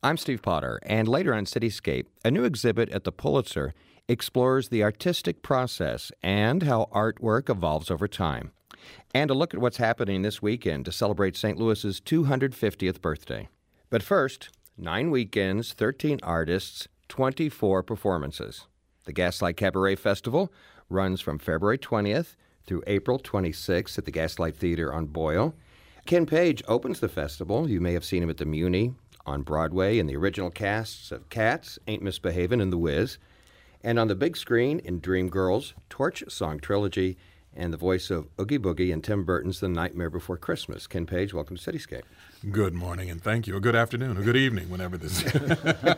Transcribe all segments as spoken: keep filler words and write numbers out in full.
I'm Steve Potter, and later on Cityscape, a new exhibit at the Pulitzer explores the artistic process and how artwork evolves over time. And a look at what's happening this weekend to celebrate Saint Louis's two hundred fiftieth birthday. But first, nine weekends, thirteen artists, twenty-four performances. The Gaslight Cabaret Festival runs from February twentieth through April twenty-sixth at the Gaslight Theater on Boyle. Ken Page opens the festival. You may have seen him at the Muni, on Broadway, in the original casts of Cats, Ain't Misbehavin', and The Wiz, and on the big screen in Dreamgirls, Torch Song Trilogy, and the voice of Oogie Boogie in Tim Burton's The Nightmare Before Christmas. Ken Page, welcome to Cityscape. Good morning, and thank you. Or good afternoon, or good evening, whenever this is.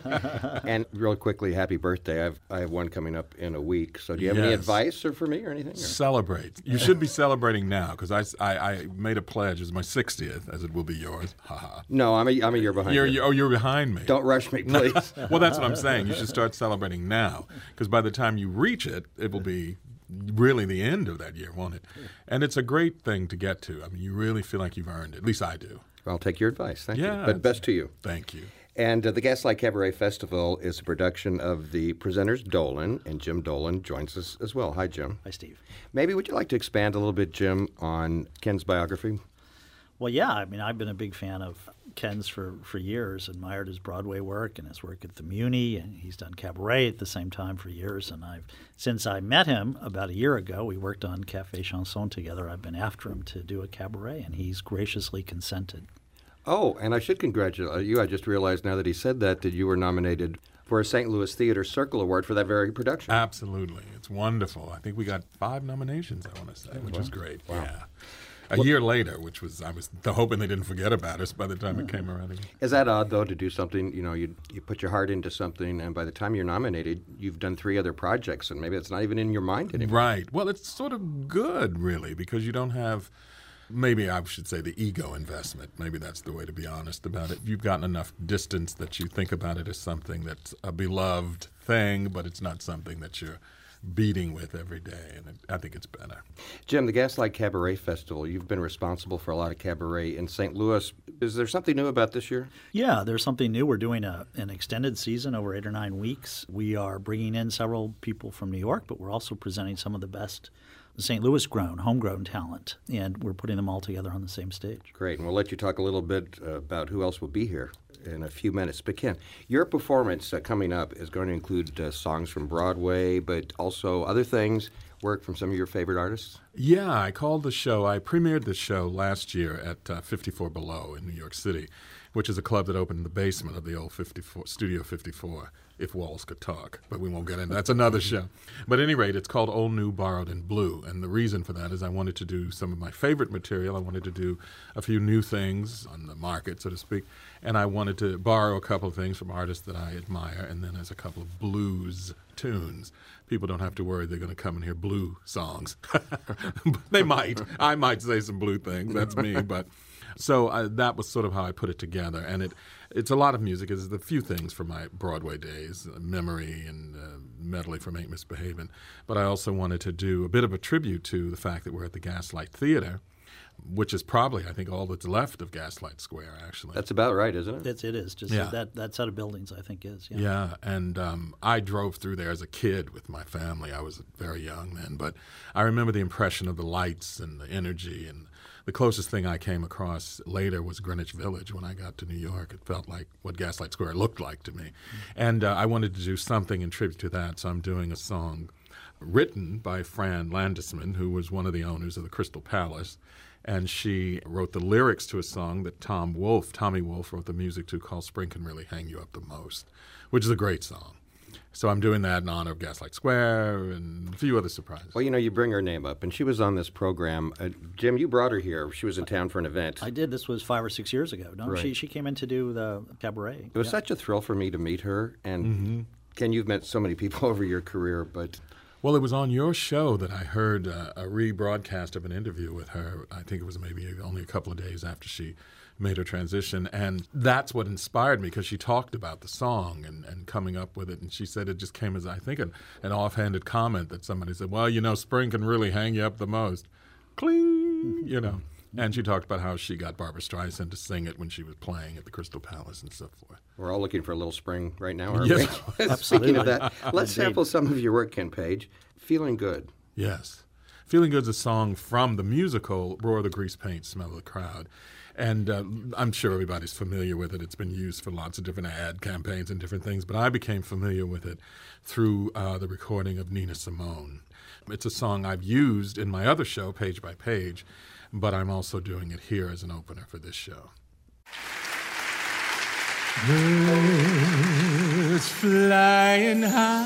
And real quickly, happy birthday. I've, I have one coming up in a week. So do you have yes. any advice or for me or anything? Or? Celebrate. You should be celebrating now, because I, I, I made a pledge. It's my sixtieth, as it will be yours. Ha ha. No, I'm a, I'm a year behind you're, you. Oh, you're behind me. Don't rush me, please. Well, that's what I'm saying. You should start celebrating now, because by the time you reach it, it will be really the end of that year, won't it? And it's a great thing to get to. I mean, you really feel like you've earned it. At least I do. Well, I'll take your advice. Thank yeah, you. But best to you. Thank you. And uh, the Gaslight Cabaret Festival is a production of the presenters Dolan, and Jim Dolan joins us as well. Hi, Jim. Hi, Steve. Maybe would you like to expand a little bit, Jim, on Ken's biography? Well, yeah. I mean, I've been a big fan of Ken's for, for years, admired his Broadway work and his work at the Muni, and he's done cabaret at the same time for years. And I've since I met him about a year ago, we worked on Café Chanson together. I've been after him to do a cabaret, and he's graciously consented. Oh, and I should congratulate you. I just realized now that he said that, that you were nominated for a Saint Louis Theater Circle Award for that very production. Absolutely. It's wonderful. I think we got five nominations, I want to say, which wow. is great. Wow. Yeah. A year later, which was, I was hoping they didn't forget about us by the time it came around again. Is that odd, though, to do something, you know, you you put your heart into something, and by the time you're nominated, you've done three other projects, and maybe it's not even in your mind anymore. Right. Well, it's sort of good, really, because you don't have, maybe I should say the ego investment. Maybe that's the way to be honest about it. You've gotten enough distance that you think about it as something that's a beloved thing, but it's not something that you're beating with every day, and it, I think it's better. Jim, the Gaslight Cabaret Festival, you've been responsible for a lot of cabaret in Saint Louis. Is there something new about this year? Yeah, there's something new. We're doing a, an extended season over eight or nine weeks. We are bringing in several people from New York, but we're also presenting some of the best Saint Louis grown, homegrown talent, and we're putting them all together on the same stage. Great, and we'll let you talk a little bit uh, about who else will be here in a few minutes. But Ken, your performance uh, coming up is going to include uh, songs from Broadway, but also other things, work from some of your favorite artists? Yeah, I called the show, I premiered the show last year at uh, fifty-four Below in New York City, which is a club that opened in the basement of the old fifty-four, Studio fifty-four, if walls could talk. But we won't get into that. That's another show. But at any rate, it's called Old New Borrowed in Blue. And the reason for that is I wanted to do some of my favorite material. I wanted to do a few new things on the market, so to speak. And I wanted to borrow a couple of things from artists that I admire, and then as a couple of blues tunes. People don't have to worry they're going to come and hear blue songs. They might. I might say some blue things. That's me. But so uh, that was sort of how I put it together. And it it's a lot of music. It's a few things from my Broadway days, uh, Memory and uh, medley from Ain't Misbehavin'. But I also wanted to do a bit of a tribute to the fact that we're at the Gaslight Theater, which is probably, I think, all that's left of Gaslight Square, actually. That's about right, isn't it? It's, it is. Just Yeah. that, that set of buildings, I think, is. Yeah, Yeah, and um, I drove through there as a kid with my family. I was very young then, but I remember the impression of the lights and the energy. And the closest thing I came across later was Greenwich Village. When I got to New York, it felt like what Gaslight Square looked like to me. Mm-hmm. And uh, I wanted to do something in tribute to that, so I'm doing a song written by Fran Landesman, who was one of the owners of the Crystal Palace. And she wrote the lyrics to a song that Tom Wolfe, Tommy Wolfe, wrote the music to called Spring Can Really Hang You Up the Most, which is a great song. So I'm doing that in honor of Gaslight Square and a few other surprises. Well, you know, you bring her name up, and she was on this program. Uh, Jim, you brought her here. She was in town for an event. I did. This was five or six years ago. No, Right. she she came in to do the cabaret. It was Yeah. such a thrill for me to meet her. And Mm-hmm. Ken, you've met so many people over your career, but Well, it was on your show that I heard uh, a rebroadcast of an interview with her. I think it was maybe only a couple of days after she made her transition. And that's what inspired me, because she talked about the song and, and coming up with it. And she said it just came as, I think, an, an offhanded comment that somebody said, well, you know, spring can really hang you up the most. Cling, you know. And she talked about how she got Barbra Streisand to sing it when she was playing at the Crystal Palace and so forth. We're all looking for a little spring right now, aren't Yes. we? Absolutely. Speaking of that, let's Indeed. sample some of your work, Ken Page. Feeling Good. Yes. Feeling Good's a song from the musical Roar the Grease Paint, Smell of the Crowd. And uh, I'm sure everybody's familiar with it. It's been used for lots of different ad campaigns and different things, but I became familiar with it through uh, the recording of Nina Simone. It's a song I've used in my other show, Page by Page, but I'm also doing it here as an opener for this show. Birds flying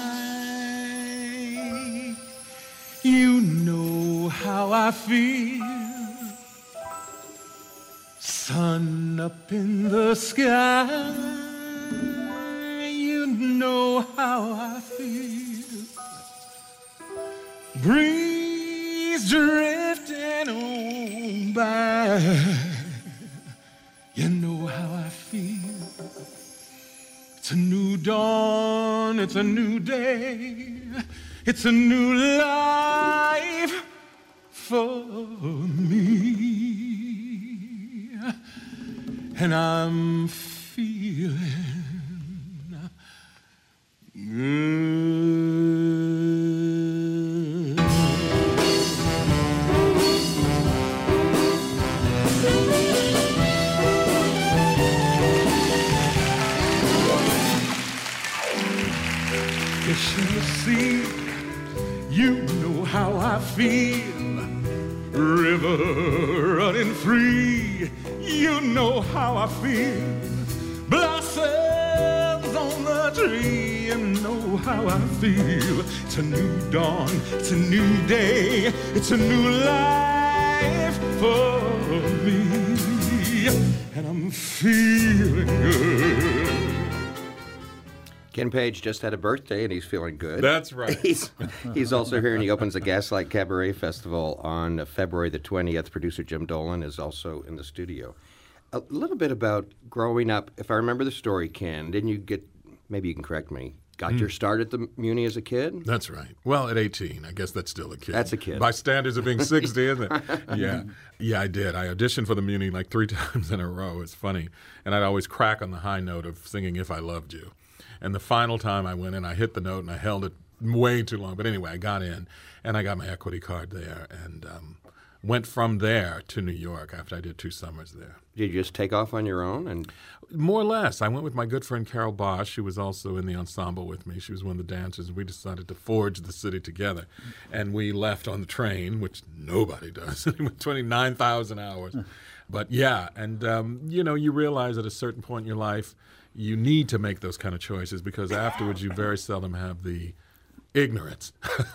high, you know how I feel. Sun up in the sky, you know how I feel. Breeze drifting on by, you know how I feel. It's a new dawn, it's a new day, it's a new life for me. And I'm feeling good. Fish in the sea, you know how I feel. River running free, you know how I feel. Blossoms on the tree, you know how I feel. It's a new dawn, it's a new day, it's a new life for me. And I'm feeling good. Ken Page just had a birthday, and he's feeling good. That's right. He's, he's also here, and he opens the Gaslight Cabaret Festival on February the twentieth. Producer Jim Dolan is also in the studio. A little bit about growing up. If I remember the story, Ken, didn't you get, maybe you can correct me, got mm. your start at the Muni as a kid? That's right. Well, at eighteen, I guess that's still a kid. That's a kid. By standards of being sixty, isn't it? Yeah. Yeah, I did. I auditioned for the Muni like three times in a row. It's funny. And I'd always crack on the high note of singing If I Loved You. And the final time I went in, I hit the note and I held it way too long. But anyway, I got in and I got my equity card there and um, went from there to New York after I did two summers there. Did you just take off on your own? And more or less. I went with my good friend Carol Bosch, who was also in the ensemble with me. She was one of the dancers, and we decided to forge the city together. And we left on the train, which nobody does. It went twenty-nine thousand hours. But yeah, and um, you know, you realize at a certain point in your life, you need to make those kind of choices because afterwards you very seldom have the ignorance,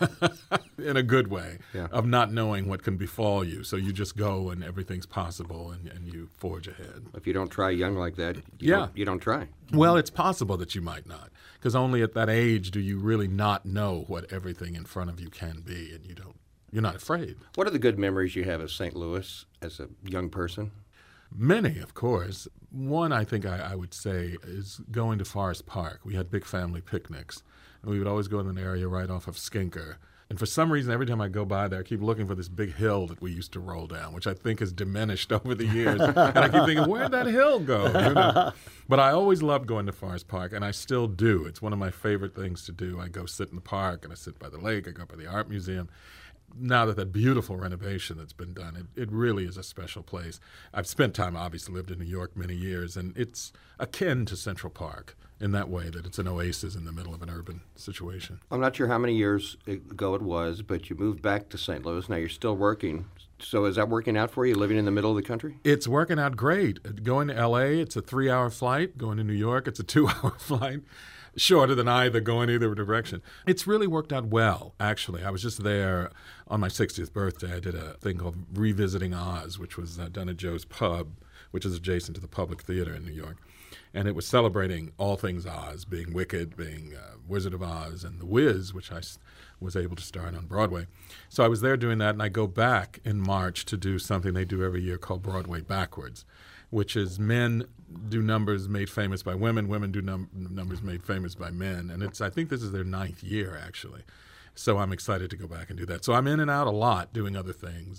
in a good way, yeah. of not knowing what can befall you. So you just go and everything's possible and, and you forge ahead. If you don't try young like that, you, yeah. don't, you don't try. Well, it's possible that you might not because only at that age do you really not know what everything in front of you can be and you don't, you're not afraid. What are the good memories you have of Saint Louis as a young person? Many, of course. One, I think I, I would say, is going to Forest Park. We had big family picnics, and we would always go in an area right off of Skinker. And for some reason, every time I go by there, I keep looking for this big hill that we used to roll down, which I think has diminished over the years. And I keep thinking, where'd that hill go? You know? But I always loved going to Forest Park, and I still do. It's one of my favorite things to do. I go sit in the park, and I sit by the lake. I go by the art museum. Now that that beautiful renovation that's been done, it, it really is a special place. I've spent time, obviously, lived in New York many years, and it's akin to Central Park in that way that it's an oasis in the middle of an urban situation. I'm not sure how many years ago it was, but you moved back to Saint Louis. Now you're still working. So is that working out for you, living in the middle of the country? It's working out great. Going to L A, it's a three-hour flight. Going to New York, it's a two-hour flight. Shorter than either, going either direction. It's really worked out well, actually. I was just there on my sixtieth birthday. I did a thing called Revisiting Oz, which was uh, done at Joe's Pub, which is adjacent to the Public Theater in New York. And it was celebrating all things Oz, being Wicked, being uh, Wizard of Oz, and The Wiz, which I s- was able to star in on Broadway. So I was there doing that, and I go back in March to do something they do every year called Broadway Backwards, which is men do numbers made famous by women, women do num- numbers made famous by men. And it's I think this is their ninth year, actually. So I'm excited to go back and do that. So I'm in and out a lot doing other things. And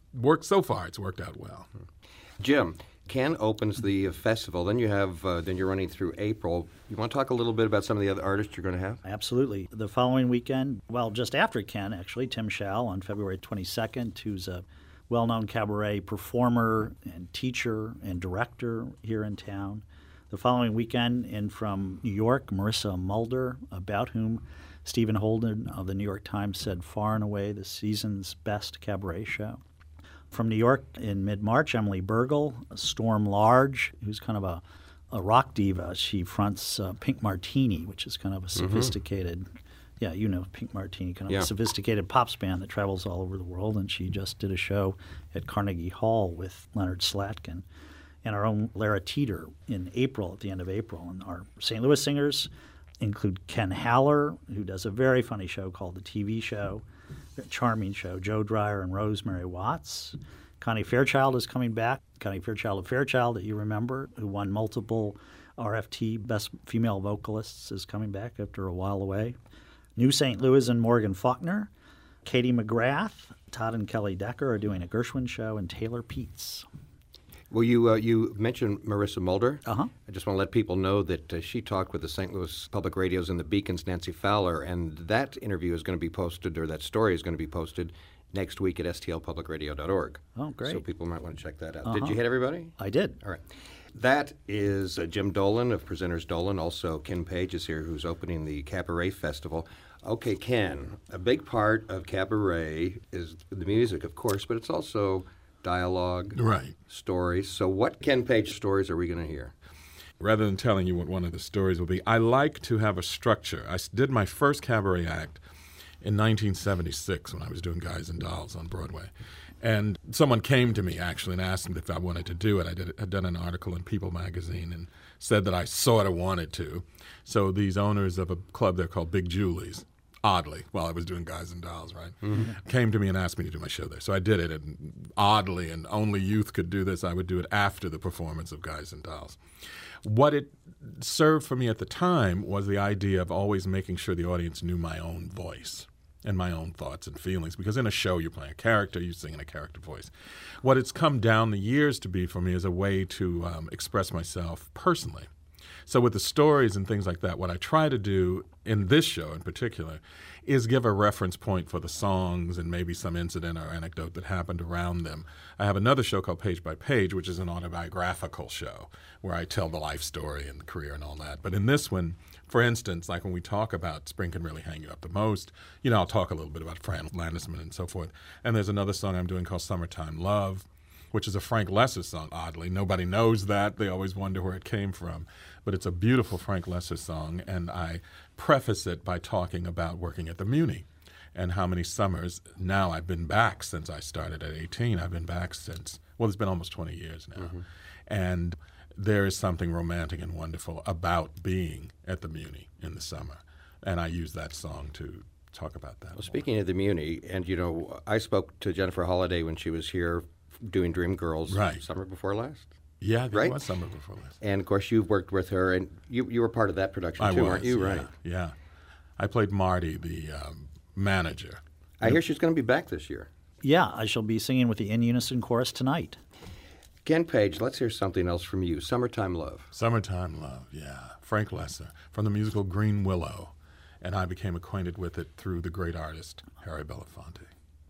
worked so far. It's worked out well. Jim, Ken opens the festival. Then you have, uh, then you're running through April. You want to talk a little bit about some of the other artists you're going to have? Absolutely. The following weekend, well, just after Ken, actually, Tim Schall on February twenty-second, who's a well-known cabaret performer and teacher and director here in town. The following weekend, in from New York, Marissa Mulder, about whom Stephen Holden of the New York Times said far and away the season's best cabaret show. From New York in mid-March, Emily Bergel, Storm Large, who's kind of a, a rock diva. She fronts uh, Pink Martini, which is kind of a sophisticated, mm-hmm. yeah, you know Pink Martini, kind of yeah. a sophisticated pops band that travels all over the world. And she just did a show at Carnegie Hall with Leonard Slatkin and our own Lara Teeter in April, at the end of April. And our Saint Louis singers include Ken Haller, who does a very funny show called The T V Show, a charming show, Joe Dreyer and Rosemary Watts. Connie Fairchild is coming back. Connie Fairchild of Fairchild, that you remember, who won multiple R F T Best Female Vocalists, is coming back after a while away. New Saint Louis and Morgan Faulkner. Katie McGrath, Todd and Kelly Decker are doing a Gershwin show, and Taylor Peets. Well, you uh, you mentioned Marissa Mulder. Uh-huh. I just want to let people know that uh, she talked with the Saint Louis Public Radio's and the Beacon's Nancy Fowler, and that interview is going to be posted, or that story is going to be posted next week at S T L public radio dot org. Oh, great. So people might want to check that out. Uh-huh. Did you hit everybody? I did. All right. That is uh, Jim Dolan of Presenters Dolan. Also, Ken Page is here, who's opening the Cabaret Festival. Okay, Ken, a big part of cabaret is the music, of course, but it's also dialogue, Right. stories. So what Ken Page stories are we going to hear? Rather than telling you what one of the stories will be, I like to have a structure. I s- did my first cabaret act in nineteen seventy-six when I was doing Guys and Dolls on Broadway. And someone came to me, actually, and asked me if I wanted to do it. I did, had done an article in People magazine and said that I sort of wanted to. So these owners of a club there called Big Julie's, oddly, while I was doing Guys and Dolls, right, mm-hmm. came to me and asked me to do my show there. So I did it, and oddly, and only youth could do this, I would do it after the performance of Guys and Dolls. What it served for me at the time was the idea of always making sure the audience knew my own voice and my own thoughts and feelings, because in a show you're playing a character, you sing in a character voice. What it's come down the years to be for me is a way to um, express myself personally. So with the stories and things like that, what I try to do in this show in particular is give a reference point for the songs and maybe some incident or anecdote that happened around them. I have another show called Page by Page, which is an autobiographical show where I tell the life story and the career and all that. But in this one, for instance, like when we talk about Spring Can Really Hang You Up the Most, you know, I'll talk a little bit about Fran Landesman and so forth. And there's another song I'm doing called Summertime Love, which is a Frank Lesser song, oddly. Nobody knows that. They always wonder where it came from. But it's a beautiful Frank Lesser song, and I preface it by talking about working at the Muni and how many summers. Now I've been back since I started at eighteen. I've been back since, well, it's been almost twenty years now. Mm-hmm. And there is something romantic and wonderful about being at the Muni in the summer. And I use that song to talk about that. Well, speaking of the Muni, and, you know, I spoke to Jennifer Holliday when she was here doing Dreamgirls right. summer before last. Yeah, there right? was summer before last. And, of course, you've worked with her, and you you were part of that production, I too, was, weren't you? Yeah, right. Yeah. I played Marty, the um, manager. I hear she's going to be back this year. Yeah, I shall be singing with the In Unison Chorus tonight. Ken Page, let's hear something else from you. Summertime Love. Summertime Love, yeah. Frank Lesser, from the musical Green Willow. And I became acquainted with it through the great artist, Harry Belafonte.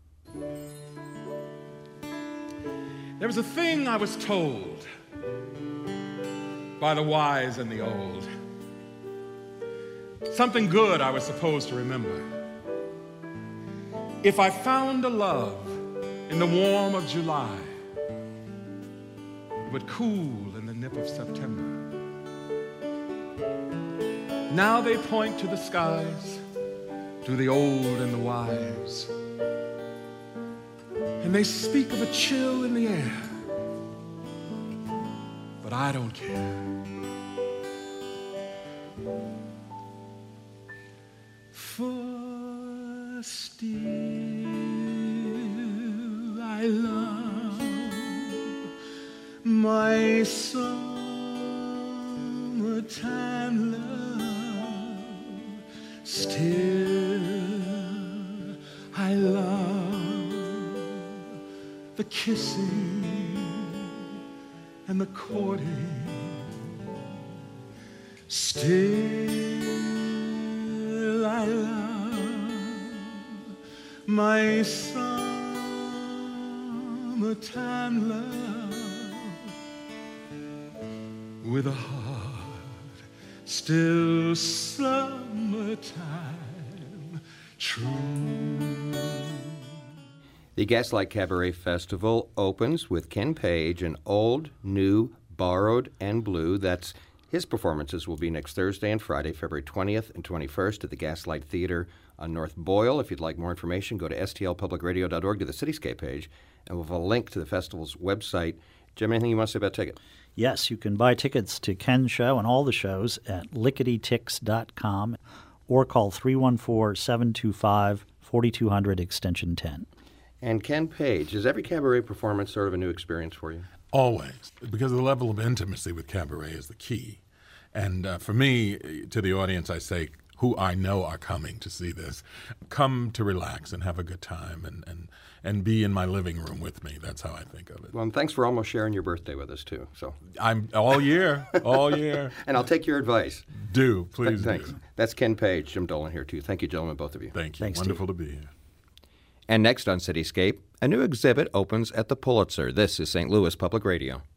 There was a thing I was told by the wise and the old. Something good I was supposed to remember. If I found a love in the warm of July, it would cool in the nip of September. Now they point to the skies, to the old and the wise, and they speak of a chill in the air, but I don't care. For still I love my summertime love. Still I love the kissing and the courting. Still I love my summertime love with a heart still summertime true. The Gaslight Cabaret Festival opens with Ken Page in Old, New, Borrowed, and Blue. That's his performances will be next Thursday and Friday, February twentieth and twenty-first at the Gaslight Theater on North Boyle. If you'd like more information, go to S T L public radio dot org to the Cityscape page, and we'll have a link to the festival's website. Jim, anything you want to say about tickets? Yes, you can buy tickets to Ken's show and all the shows at lickety tix dot com or call three one four, seven two five, four two zero zero extension ten. And Ken Page, is every cabaret performance sort of a new experience for you? Always, because the level of intimacy with cabaret is the key. And uh, for me, to the audience, I say, who I know are coming to see this, come to relax and have a good time and, and, and be in my living room with me. That's how I think of it. Well, and thanks for almost sharing your birthday with us, too. So I'm all year, all year. And I'll take your advice. Do, please Th- thanks. do. That's Ken Page, Jim Dolan here, too. Thank you, gentlemen, both of you. Thank you. Thanks, Wonderful Steve. to be here. And next on Cityscape, a new exhibit opens at the Pulitzer. This is Saint Louis Public Radio.